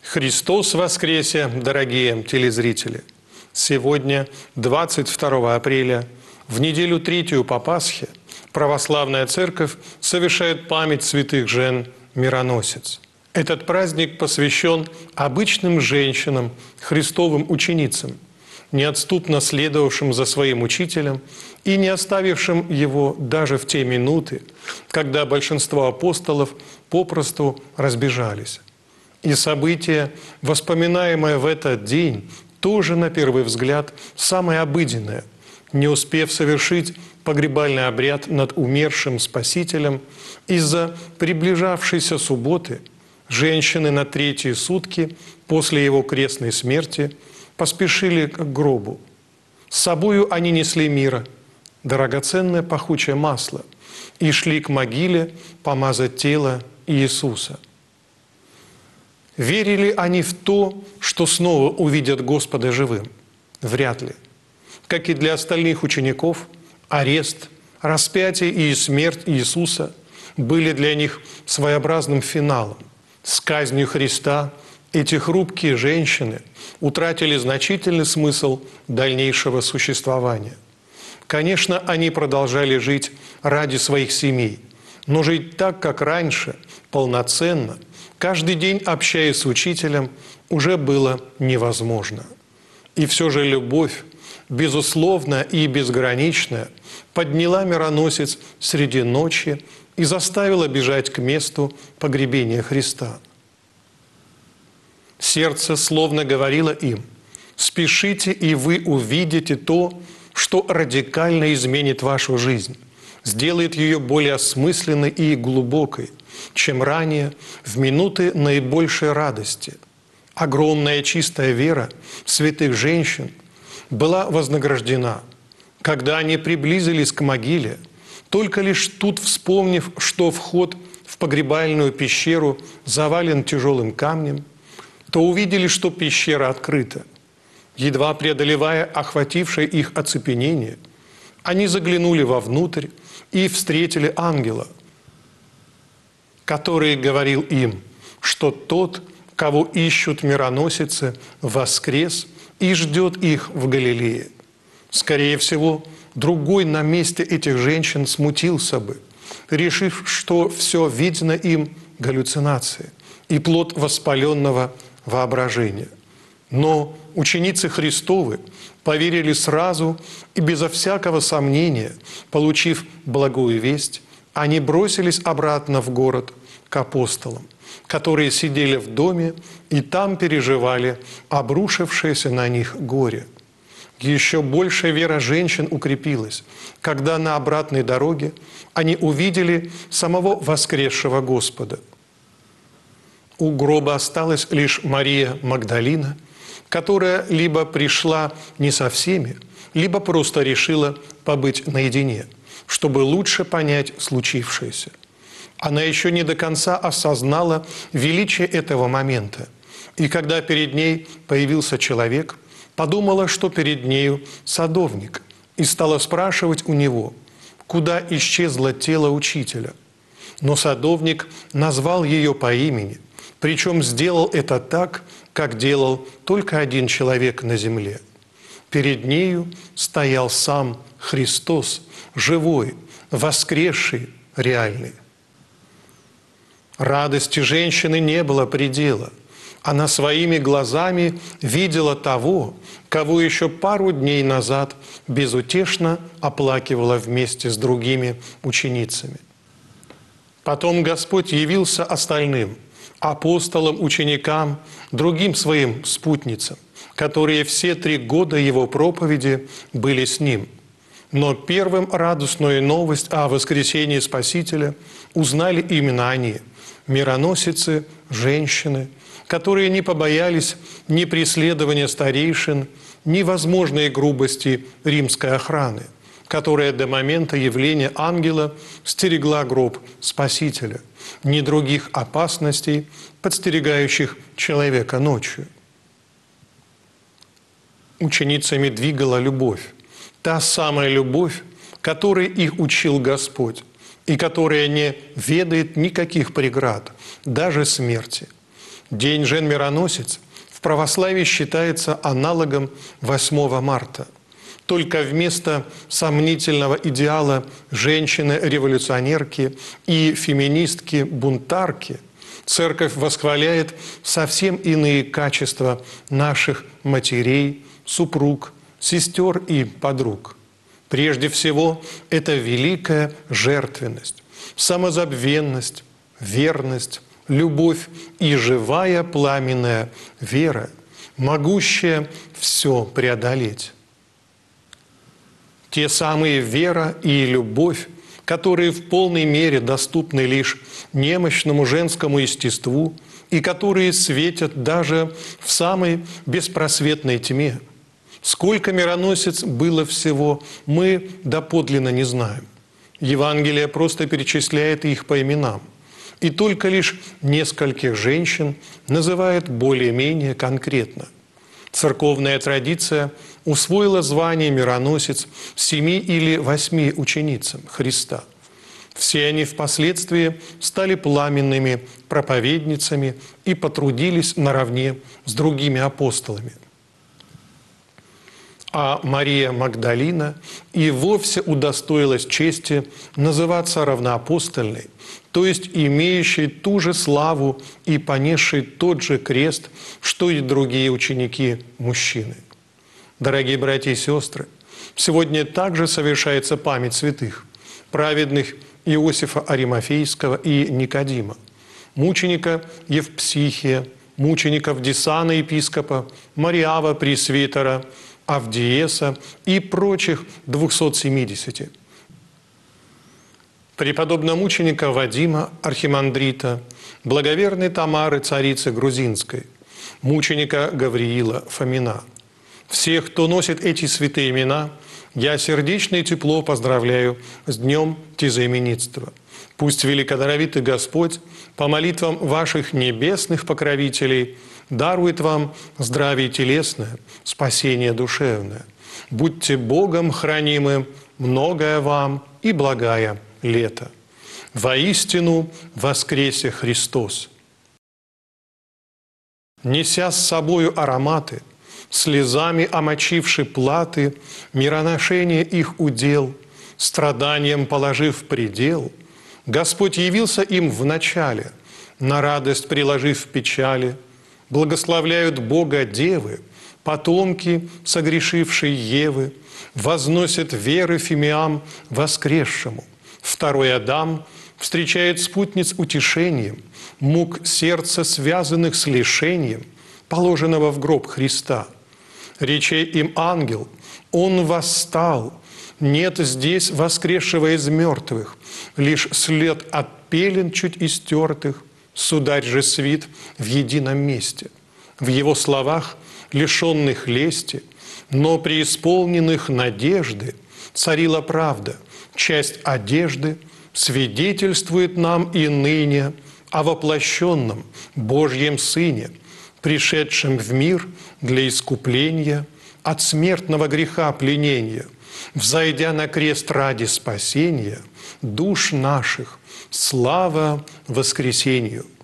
Христос воскресе, дорогие телезрители! Сегодня, 22 апреля, в неделю третью по Пасхе, Православная Церковь совершает память святых жен мироносиц. Этот праздник посвящен обычным женщинам, Христовым ученицам, неотступно следовавшим за своим учителем и не оставившим его даже в те минуты, когда большинство апостолов попросту разбежались. И событие, воспоминаемое в этот день, тоже, на первый взгляд, самое обыденное. Не успев совершить погребальный обряд над умершим Спасителем, из-за приближавшейся субботы женщины на третьи сутки после его крестной смерти поспешили к гробу. С собою они несли мира, драгоценное пахучее масло, и шли к могиле помазать тело Иисуса. Верили они в то, что снова увидят Господа живым? Вряд ли. Как и для остальных учеников, арест, распятие и смерть Иисуса были для них своеобразным финалом. С казнью Христа эти хрупкие женщины утратили значительный смысл дальнейшего существования. Конечно, они продолжали жить ради своих семей, но жить так, как раньше, полноценно, каждый день общаясь с учителем, уже было невозможно. И все же любовь, безусловная и безграничная, подняла мироносец среди ночи и заставила бежать к месту погребения Христа. Сердце словно говорило им: «Спешите, и вы увидите то, что радикально изменит вашу жизнь, сделает ее более осмысленной и глубокой, чем ранее в минуты наибольшей радости». Огромная чистая вера святых женщин была вознаграждена, когда они приблизились к могиле, только лишь тут вспомнив, что вход в погребальную пещеру завален тяжелым камнем, то увидели, что пещера открыта. Едва преодолевая охватившее их оцепенение, они заглянули вовнутрь и встретили ангела, который говорил им, что тот, кого ищут мироносицы, воскрес и ждет их в Галилее. Скорее всего, другой на месте этих женщин смутился бы, решив, что все видно им галлюцинации и плод воспаленного воображения. Но ученицы Христовы поверили сразу и безо всякого сомнения, получив благую весть, они бросились обратно в город к апостолам, которые сидели в доме и там переживали обрушившееся на них горе. Еще большая вера женщин укрепилась, когда на обратной дороге они увидели самого воскресшего Господа. У гроба осталась лишь Мария Магдалина, которая либо пришла не со всеми, либо просто решила побыть наедине, чтобы лучше понять случившееся. Она еще не до конца осознала величие этого момента, и когда перед ней появился человек, подумала, что перед нею садовник, и стала спрашивать у него, куда исчезло тело учителя. Но садовник назвал ее по имени, причем сделал это так, как делал только один человек на земле. Перед нею стоял сам Христос, живой, воскресший, реальный. Радости женщины не было предела. Она своими глазами видела того, кого еще пару дней назад безутешно оплакивала вместе с другими ученицами. Потом Господь явился остальным – апостолам, ученикам, другим своим спутницам, которые все 3 года Его проповеди были с Ним. Но первым радостную новость о воскресении Спасителя узнали именно они – мироносицы, женщины, которые не побоялись ни преследования старейшин, ни возможной грубости римской охраны, которая до момента явления ангела стерегла гроб Спасителя, ни других опасностей, подстерегающих человека ночью. Ученицами двигала любовь, та самая любовь, которой их учил Господь, и которая не ведает никаких преград, даже смерти. День Жен-Мироносец в православии считается аналогом 8 марта. Только вместо сомнительного идеала женщины-революционерки и феминистки-бунтарки Церковь восхваляет совсем иные качества наших матерей, супруг, сестер и подруг. Прежде всего, это великая жертвенность, самозабвенность, верность, любовь и живая пламенная вера, могущая все преодолеть. Те самые вера и любовь, которые в полной мере доступны лишь немощному женскому естеству и которые светят даже в самой беспросветной тьме. Сколько мироносец было всего, мы доподлинно не знаем. Евангелие просто перечисляет их по именам. И только лишь нескольких женщин называет более-менее конкретно. Церковная традиция усвоила звание мироносец 7 или 8 ученицам Христа. Все они впоследствии стали пламенными проповедницами и потрудились наравне с другими апостолами. А Мария Магдалина и вовсе удостоилась чести называться равноапостольной, то есть имеющей ту же славу и понесшей тот же крест, что и другие ученики-мужчины. Дорогие братья и сестры, сегодня также совершается память святых, праведных Иосифа Аримафейского и Никодима, мученика Евпсихия, мучеников Дисана епископа, Мариава пресвитера, Авдиеса и прочих 270. Преподобномученика Вадима архимандрита, благоверной Тамары царицы Грузинской, мученика Гавриила Фомина. Всех, кто носит эти святые имена, я сердечно и тепло поздравляю с Днем Тезаименитства. Пусть великодоровитый Господь по молитвам ваших небесных покровителей дарует вам здравие телесное, спасение душевное. Будьте Богом хранимы, многое вам и благая лето. Воистину воскресе Христос. Неся с собою ароматы, слезами омочивши платы, мироношение их удел, страданием положив предел, Господь явился им в начале, на радость приложив печали. Благословляют Бога девы, потомки согрешившей Евы, возносят веры Фимиам воскресшему. Второй Адам встречает спутниц утешением, мук сердца, связанных с лишением, положенного в гроб Христа. Речей им ангел, он восстал, нет здесь воскресшего из мертвых, лишь след от пелен чуть истертых, сударь же свит в едином месте. В его словах, лишенных лести, но преисполненных надежды, царила правда, часть одежды свидетельствует нам и ныне о воплощенном Божьем Сыне, пришедшем в мир для искупления от смертного греха пленения, взойдя на крест ради спасения душ наших, слава воскресению!